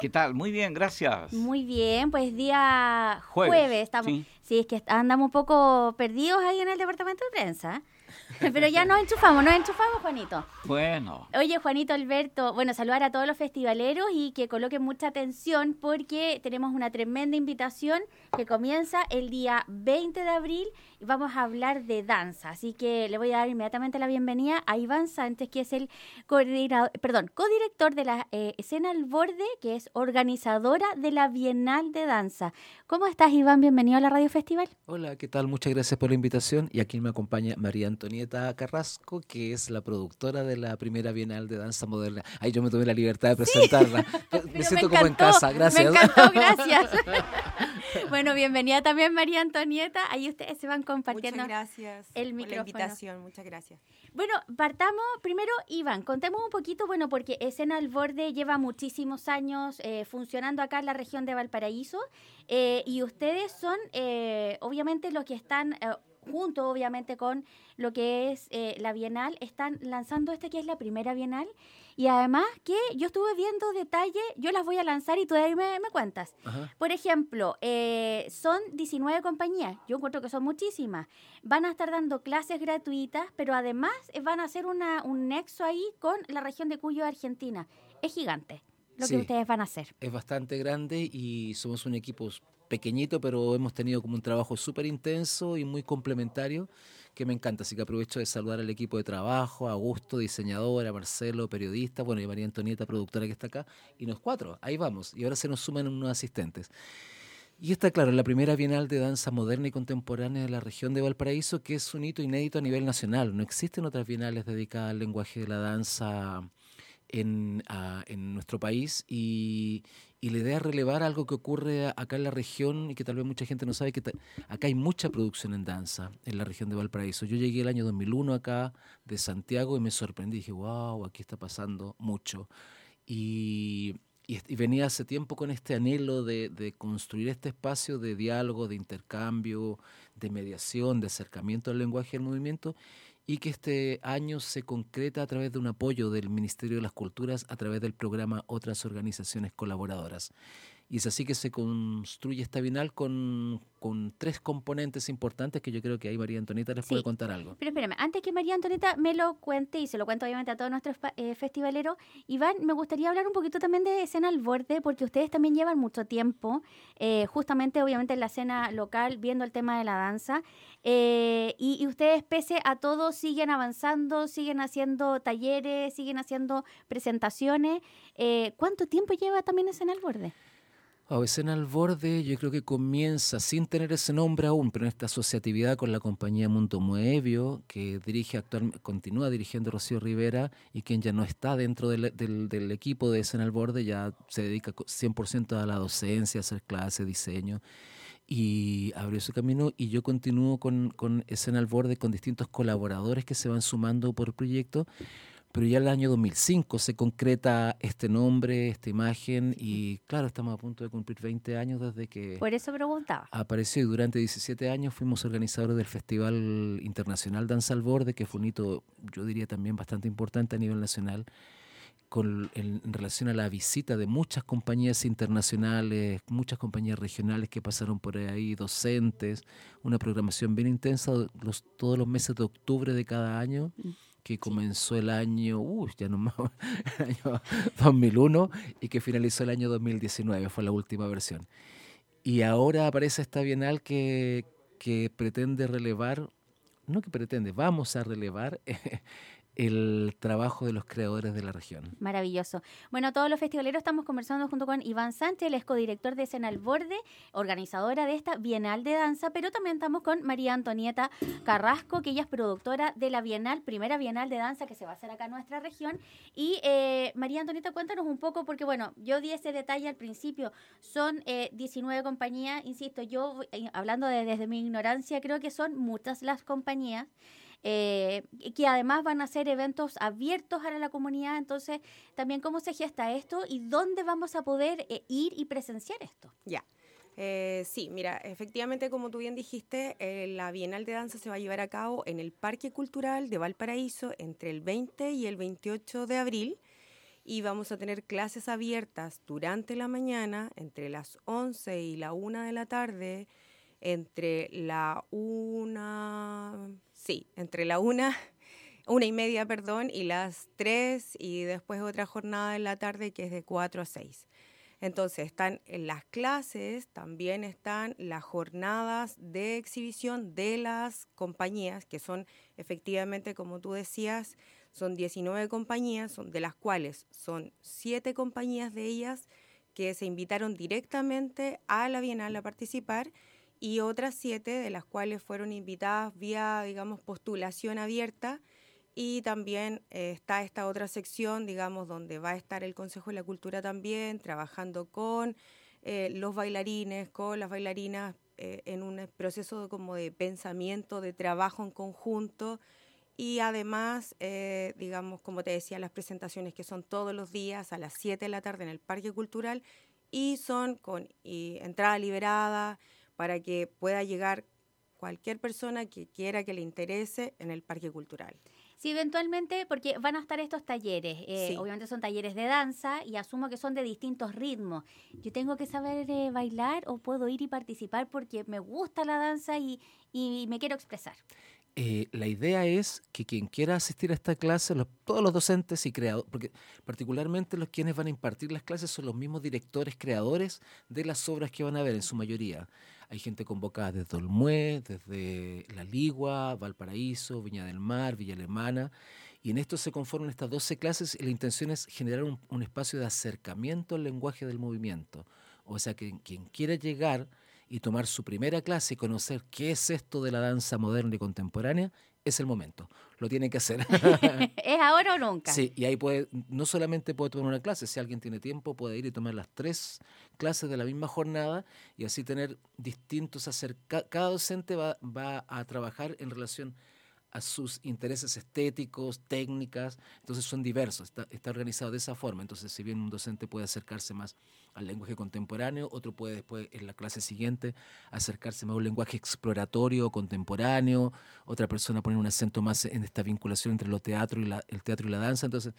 ¿Qué tal? Muy bien, gracias. Muy bien, pues día jueves estamos. Sí. Sí, es que andamos un poco perdidos ahí en el departamento de prensa. Pero ya nos enchufamos, Juanito. Bueno. Oye, Juanito, Alberto, bueno, saludar a todos los festivaleros y que coloquen mucha atención porque tenemos una tremenda invitación que comienza el día 20 de abril y vamos a hablar de danza. Así que le voy a dar inmediatamente la bienvenida a Iván Sánchez, que es el codirector de la Escena al Borde, que es organizadora de la Bienal de Danza. ¿Cómo estás, Iván? Bienvenido a la Radio Festival. Hola, ¿qué tal? Muchas gracias por la invitación. Y aquí me acompaña María Antonieta Carrasco, que es la productora de la primera Bienal de Danza Moderna. Ay, yo me tomé la libertad de presentarla. Me siento como en casa, gracias. Me encantó, gracias. Bueno, bienvenida también María Antonieta. Ahí ustedes se van compartiendo. Muchas gracias el micrófono. por la invitación, muchas gracias. Bueno, partamos primero, Iván, contemos un poquito, bueno, porque Escena al Borde lleva muchísimos años funcionando acá en la región de Valparaíso y ustedes son obviamente los que están junto obviamente con lo que es la Bienal, están lanzando que es la primera Bienal y además que yo estuve viendo detalles, yo las voy a lanzar y tú de ahí me cuentas. Ajá. Por ejemplo, son 19 compañías, yo encuentro que son muchísimas, van a estar dando clases gratuitas, pero además van a hacer un nexo ahí con la región de Cuyo, Argentina. Es gigante lo Sí, que ustedes van a hacer. es bastante grande y somos un equipo pequeñito, pero hemos tenido como un trabajo súper intenso y muy complementario que me encanta. Así que aprovecho de saludar al equipo de trabajo, a Augusto, diseñadora, Marcelo, periodista, bueno, y María Antonieta, productora que está acá, y nos cuatro, ahí vamos. Y ahora se nos suman unos asistentes. Y está claro, la primera Bienal de Danza Moderna y Contemporánea de la región de Valparaíso, que es un hito inédito a nivel nacional. No existen otras bienales dedicadas al lenguaje de la danza en nuestro país y la idea es relevar algo que ocurre acá en la región y que tal vez mucha gente no sabe, que acá hay mucha producción en danza en la región de Valparaíso. Yo llegué el año 2001 acá de Santiago y me sorprendí, dije, wow, aquí está pasando mucho. Y venía hace tiempo con este anhelo de construir este espacio de diálogo, de intercambio, de mediación, de acercamiento al lenguaje y al movimiento, y que este año se concreta a través de un apoyo del Ministerio de las Culturas a través del programa Otras Organizaciones Colaboradoras. Y es así que se construye esta Bienal con tres componentes importantes que yo creo que ahí María Antonieta les puede contar algo. Pero espérame, antes que María Antonieta me lo cuente, y se lo cuento obviamente a todos nuestros festivaleros, Iván, me gustaría hablar un poquito también de Escena al Borde, porque ustedes también llevan mucho tiempo, justamente obviamente en la escena local, viendo el tema de la danza, y ustedes pese a todo siguen avanzando, siguen haciendo talleres, siguen haciendo presentaciones. ¿Cuánto tiempo lleva también Escena al Borde? Escena al Borde yo creo que comienza sin tener ese nombre aún, pero en esta asociatividad con la compañía Mundo Moebio, que continúa dirigiendo Rocío Rivera y quien ya no está dentro del equipo de Escena al Borde, ya se dedica 100% a la docencia, a hacer clases, diseño, y abrió su camino y yo continúo con Escena al Borde con distintos colaboradores que se van sumando por proyecto. Pero ya en el año 2005 se concreta este nombre, esta imagen y claro, estamos a punto de cumplir 20 años desde que Por eso preguntaba. apareció y durante 17 años fuimos organizadores del Festival Internacional Danza al Borde, que fue un hito, yo diría también bastante importante a nivel nacional, en relación a la visita de muchas compañías internacionales, muchas compañías regionales que pasaron por ahí, docentes, una programación bien intensa todos los meses de octubre de cada año, que comenzó el año, ya no más, el año 2001 y que finalizó el año 2019, fue la última versión. Y ahora aparece esta Bienal que pretende relevar, no que pretende, vamos a relevar el trabajo de los creadores de la región. Maravilloso. Bueno, todos los festivaleros estamos conversando junto con Iván Sánchez, el codirector de Escena al Borde, organizadora de esta Bienal de Danza, pero también estamos con María Antonieta Carrasco, que ella es productora de la Bienal, primera Bienal de Danza que se va a hacer acá en nuestra región. Y María Antonieta, cuéntanos un poco, porque bueno, yo di ese detalle al principio, son 19 compañías, insisto, yo hablando desde mi ignorancia, creo que son muchas las compañías, que además van a ser eventos abiertos a la comunidad. Entonces, también cómo se gesta esto y dónde vamos a poder ir y presenciar esto. Ya. Sí, mira, efectivamente, como tú bien dijiste, la Bienal de Danza se va a llevar a cabo en el Parque Cultural de Valparaíso entre el 20 y el 28 de abril. y vamos a tener clases abiertas durante la mañana, entre las 11 y la 1 de la tarde, entre la 1 y media, y las 3, y después otra jornada en la tarde que es de 4 a 6. Entonces, están en las clases, también están las jornadas de exhibición de las compañías, que son efectivamente, como tú decías, son 19 compañías, de las cuales son 7 compañías de ellas que se invitaron directamente a la Bienal a participar, y otras 7 de las cuales fueron invitadas vía, digamos, postulación abierta. Y también está esta otra sección, digamos, donde va a estar el Consejo de la Cultura también, trabajando con los bailarines, con las bailarinas, en un proceso como de pensamiento, de trabajo en conjunto. Y además, digamos, como te decía, las presentaciones que son todos los días a las 7 de la tarde en el Parque Cultural, y son con entrada liberada para que pueda llegar cualquier persona que quiera, que le interese, en el Parque Cultural. Sí, eventualmente, porque van a estar estos talleres, Sí. Obviamente son talleres de danza y asumo que son de distintos ritmos. ¿Yo tengo que saber bailar o puedo ir y participar porque me gusta la danza y me quiero expresar? La idea es que quien quiera asistir a esta clase, todos los docentes y creadores, porque particularmente los quienes van a impartir las clases son los mismos directores, creadores de las obras que van a ver en su mayoría. Hay gente convocada desde Olmué, desde La Ligua, Valparaíso, Viña del Mar, Villa Alemana, y en esto se conforman estas 12 clases, y la intención es generar un espacio de acercamiento al lenguaje del movimiento. O sea, que quien quiera llegar y tomar su primera clase y conocer qué es esto de la danza moderna y contemporánea, es el momento. Lo tiene que hacer. ¿Es ahora o nunca? Sí, y ahí no solamente puede tomar una clase, si alguien tiene tiempo puede ir y tomar las 3 clases de la misma jornada, y así tener distintos cada docente va a trabajar en relación a sus intereses estéticos, técnicas, entonces son diversos, está organizado de esa forma. Entonces, si bien un docente puede acercarse más al lenguaje contemporáneo, otro puede después, en la clase siguiente, acercarse más a un lenguaje exploratorio, contemporáneo, otra persona poner un acento más en esta vinculación entre el teatro y la danza. Entonces,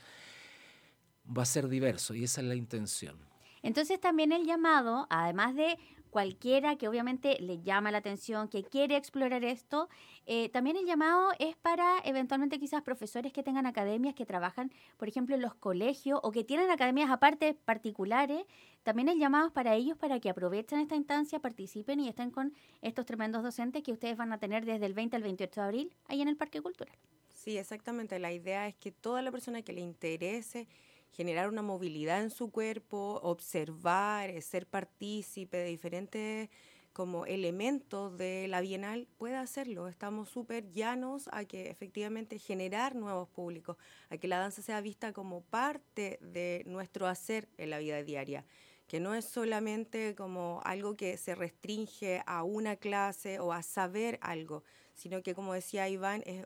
va a ser diverso, y esa es la intención. Entonces también el llamado, además de cualquiera que obviamente le llama la atención, que quiere explorar esto, también el llamado es para eventualmente quizás profesores que tengan academias, que trabajan, por ejemplo, en los colegios o que tienen academias aparte particulares. También el llamado es para ellos, para que aprovechen esta instancia, participen y estén con estos tremendos docentes que ustedes van a tener desde el 20 al 28 de abril ahí en el Parque Cultural. Sí, exactamente. La idea es que toda la persona que le interese generar una movilidad en su cuerpo, observar, ser partícipe de diferentes como elementos de la Bienal, pueda hacerlo. Estamos súper llanos a que efectivamente generar nuevos públicos, a que la danza sea vista como parte de nuestro hacer en la vida diaria, que no es solamente como algo que se restringe a una clase o a saber algo, sino que, como decía Iván, es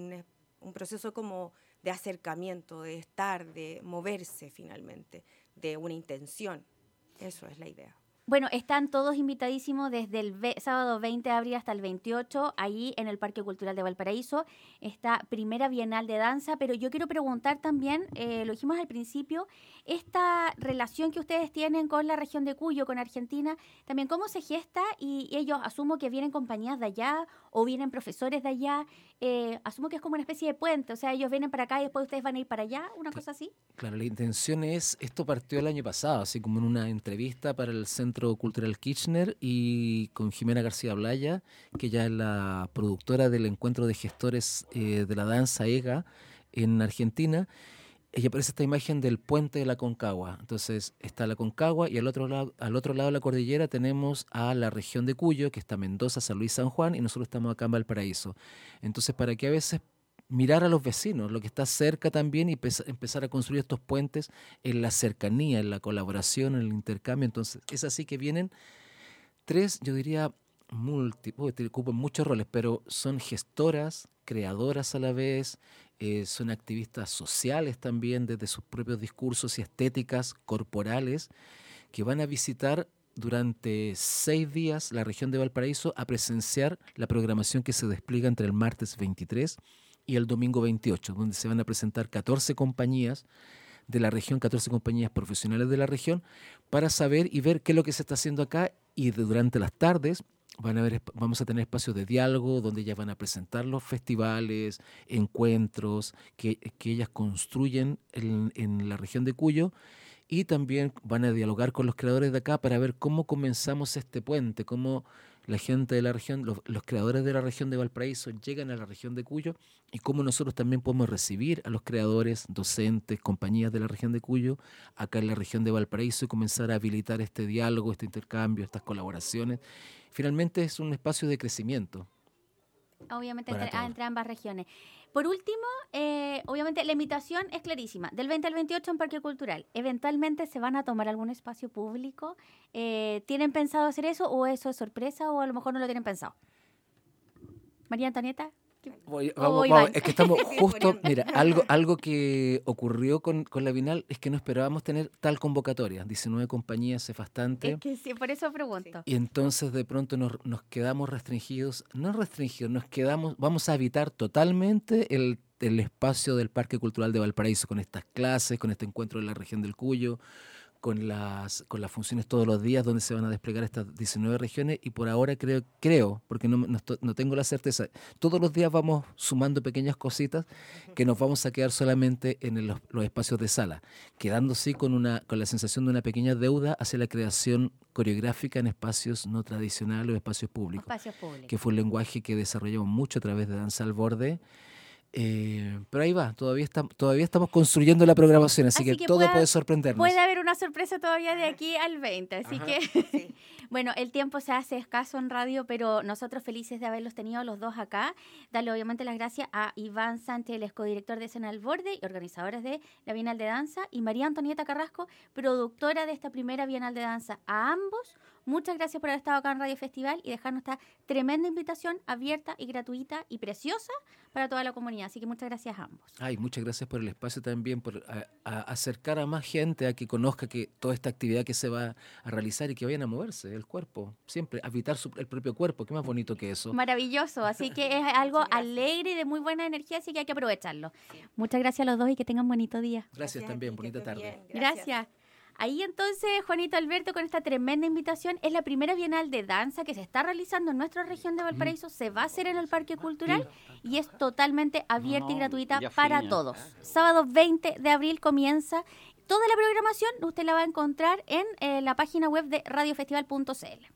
un proceso como de acercamiento, de estar, de moverse finalmente, de una intención. Eso es la idea. Bueno, están todos invitadísimos desde el sábado 20 de abril hasta el 28, ahí en el Parque Cultural de Valparaíso, esta primera Bienal de Danza. Pero yo quiero preguntar también, lo dijimos al principio, esta relación que ustedes tienen con la región de Cuyo, con Argentina, también cómo se gesta, y ellos asumo que vienen compañías de allá o vienen profesores de allá, asumo que es como una especie de puente, o sea, ellos vienen para acá y después ustedes van a ir para allá, una cosa así. Claro, la intención esto partió el año pasado, así como en una entrevista para el Centro Cultural Kirchner, y con Jimena García Blaya, que ya es la productora del Encuentro de Gestores de la Danza EGA en Argentina. Ella aparece esta imagen del puente de la Concagua. Entonces está la Concagua, y al otro lado de la cordillera tenemos a la región de Cuyo, que está Mendoza, San Luis, San Juan, y nosotros estamos acá en Valparaíso. Entonces, para que a veces mirar a los vecinos, lo que está cerca también, y empezar a construir estos puentes en la cercanía, en la colaboración, en el intercambio. Entonces, es así que vienen 3, yo diría, ocupan muchos roles, pero son gestoras, creadoras a la vez, son activistas sociales también, desde sus propios discursos y estéticas corporales, que van a visitar durante 6 días la región de Valparaíso a presenciar la programación que se despliega entre el martes 23 y el domingo 28, donde se van a presentar 14 compañías de la región, 14 compañías profesionales de la región, para saber y ver qué es lo que se está haciendo acá, y durante las tardes vamos a tener espacios de diálogo donde ellas van a presentar los festivales, encuentros que ellas construyen en la región de Cuyo, y también van a dialogar con los creadores de acá para ver cómo comenzamos este puente, cómo la gente de la región, los creadores de la región de Valparaíso llegan a la región de Cuyo, y cómo nosotros también podemos recibir a los creadores, docentes, compañías de la región de Cuyo acá en la región de Valparaíso, y comenzar a habilitar este diálogo, este intercambio, estas colaboraciones. Finalmente es un espacio de crecimiento. Obviamente entre ambas regiones. Por último, obviamente la invitación es clarísima. Del 20 al 28 en Parque Cultural. ¿Eventualmente se van a tomar algún espacio público? ¿Tienen pensado hacer eso, o eso es sorpresa, o a lo mejor no lo tienen pensado? María Antonieta. Vamos, es que estamos justo, mira, algo que ocurrió con la Bienal es que no esperábamos tener tal convocatoria, 19 compañías es bastante. Es que sí, por eso pregunto. Y entonces de pronto nos quedamos vamos a habitar totalmente el espacio del Parque Cultural de Valparaíso, con estas clases, con este encuentro en la región del Cuyo, con las funciones todos los días donde se van a desplegar estas 19 regiones, y por ahora creo, porque no tengo la certeza, todos los días vamos sumando pequeñas cositas que nos vamos a quedar solamente en los espacios de sala, quedando sí con la sensación de una pequeña deuda hacia la creación coreográfica en espacios no tradicionales o espacios públicos, que fue un lenguaje que desarrollamos mucho a través de Danza al Borde. Pero ahí va, todavía estamos construyendo la programación, así que todo puede sorprendernos. Puede haber una sorpresa todavía de aquí al 20, así que sí. Bueno, el tiempo se hace escaso en radio, pero nosotros felices de haberlos tenido los dos acá. Darle obviamente las gracias a Iván Sánchez, el codirector de Escena al Borde y organizadores de la Bienal de Danza, y María Antonieta Carrasco, productora de esta primera Bienal de Danza. A ambos, muchas gracias por haber estado acá en Radio Festival y dejarnos esta tremenda invitación abierta y gratuita y preciosa para toda la comunidad. Así que muchas gracias a ambos. Muchas gracias por el espacio también, por a acercar a más gente a que conozca que toda esta actividad que se va a realizar, y que vayan a moverse el cuerpo, siempre, habitar el propio cuerpo. Qué más bonito que eso. Maravilloso, así que es algo alegre y de muy buena energía, así que hay que aprovecharlo. Sí. Muchas gracias a los dos y que tengan bonito día. Gracias también, bonita tarde. Gracias. Ahí entonces, Juanito Alberto, con esta tremenda invitación, es la primera Bienal de Danza que se está realizando en nuestra región de Valparaíso, se va a hacer en el Parque Cultural y es totalmente abierta y gratuita para todos. Sábado 20 de abril comienza. Toda la programación usted la va a encontrar en la página web de radiofestival.cl.